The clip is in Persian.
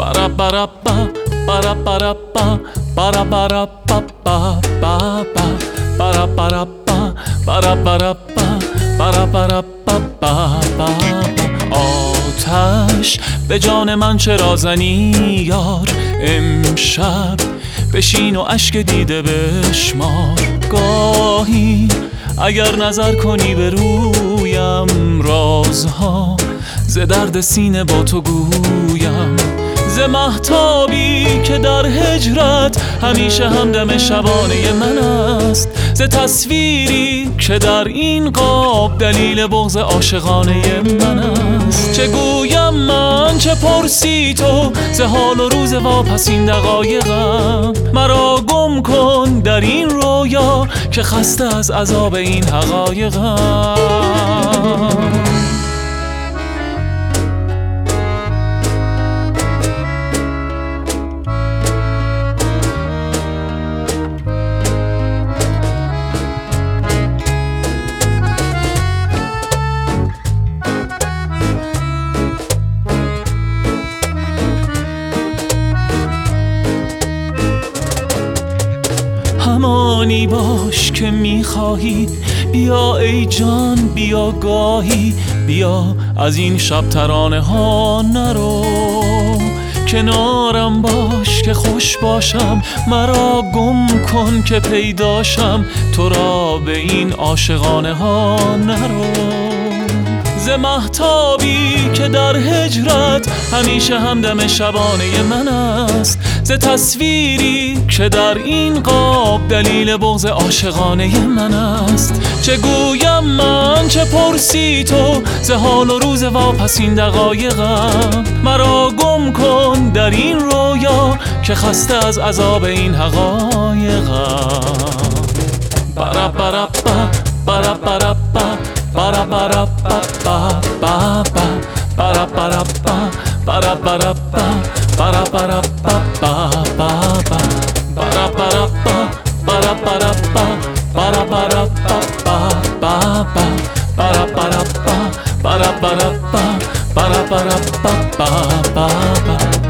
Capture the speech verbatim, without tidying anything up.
Para para pa, para para pa, para para pa pa pa pa, para para pa, para para pa, para para pa pa pa. آتش به جان من چرا زنی یار؟ امشب بشین و اشک دیده بشمار. گاهی اگر نظر کنی به رویم، رازها ز درد سینه با تو گویم. ز مهتابی که در هجرت همیشه همدم شبانه من است، ز تصویری که در این قاب دلیل بغض عاشقانه من است. چه گویم من چه پرسی تو ز حال و روز واپسین دقایقم؟ مرا گم کن در این رویا که خسته از عذاب این حقایقم. همانی باش که میخواهی، بیا ای جان بیا گاهی، بیا از این شب ترانه ها نرو. کنارم باش که خوش باشم، مرا گم کن که پیداشم، تو را به این عاشقانه ها نرو. ز مهتابی که در هجرت همیشه همدم شبانه من است، ز تصویری که در این قاب دلیل بغض عاشقانه من است. چه گویم من چه پرسی تو ز حال و روز واپسین دقایقم؟ مرا گم کن در این رویا که خسته از عذاب این حقایقم. برا برا با برا برا با para para pa pa pa pa, para para pa, para para pa, para para pa pa pa pa, para para pa, para para pa, para para pa pa pa pa, para para pa, para para pa, para para pa pa pa pa.